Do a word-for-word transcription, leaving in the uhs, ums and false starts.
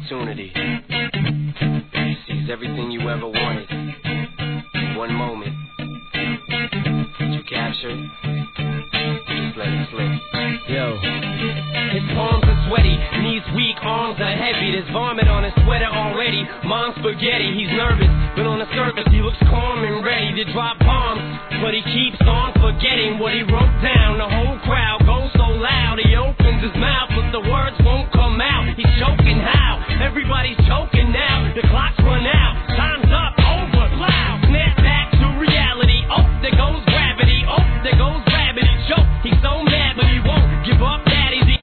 opportunity. Sees everything you ever wanted. One moment. Did you capture it? Just let it slip. Yo. His palms are sweaty, knees weak, arms are heavy. There's vomit on his sweater already. Mom's spaghetti, he's nervous, but on the surface he looks calm and ready to drop bombs. But he keeps on forgetting what he wrote down. The whole crowd